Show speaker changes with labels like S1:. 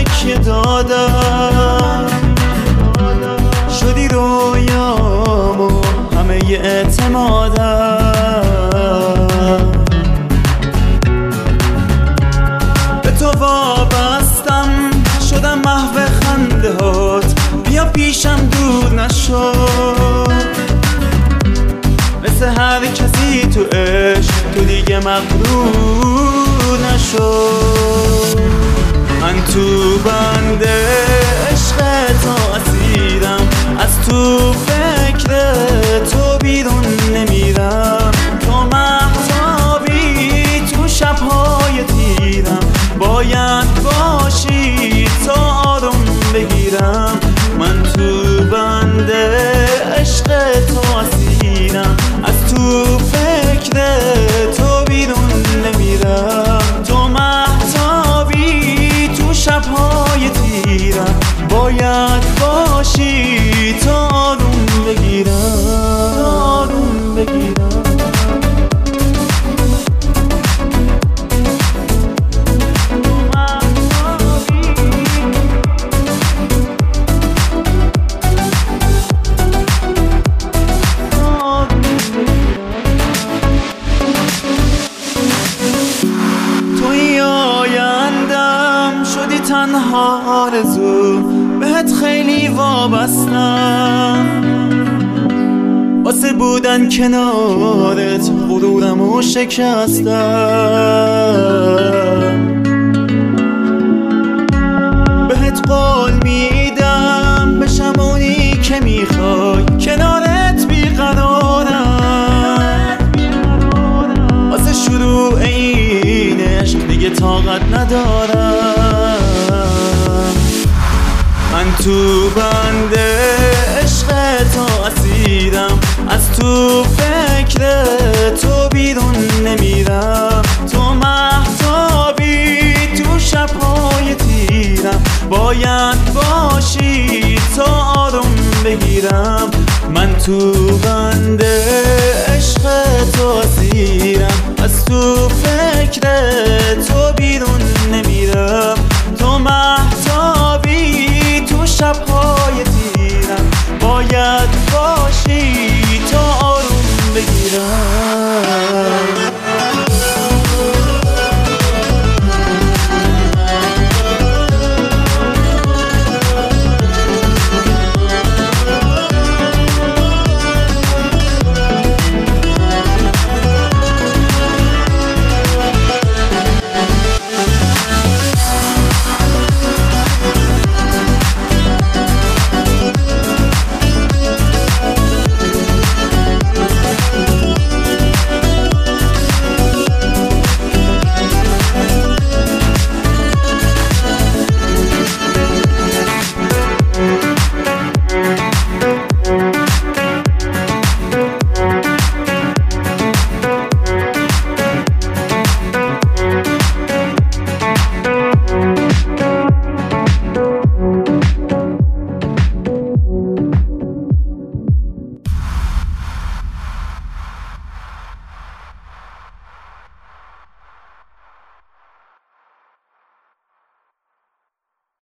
S1: تکیه دادم، شدی رویامو همه اعتمادم. به تو وابستم شدم محو خنده هات، بیا پیشم دور نشو، مثل هر کسی تو عشق تو دیگه مغرور نشو. من تو بند عشق تو اسیرم، از تو فکر تو بیرون نمیرم. تو مهتابی تو شبهای تیرم، باید باشی تا آروم بگیرم. من تو بند عشق تو اسیرم، از تو فکر تو بیرون نمیرم. تو مهتابی تو شبهای تیرم، باید باشی تا آروم بگیرم. تنها آرزو بهت خیلی وابستم، واسه بودن کنارت غرورمو شکستم. بهت قول میدم بشم اونی که میخوای، کنارت بیقرارم. واسه شروع این عشق دیگه طاقت ندارم. من تو بند عشق تو اسیرم، از تو فکر تو بیرون نمیرم. تو مهتابی تو شبهای تیرم، باید باشی تا آروم بگیرم. من تو بند عشق تو اسیرم، از تو فکر تو بیرون نمیرم. تو مهتابی تو شب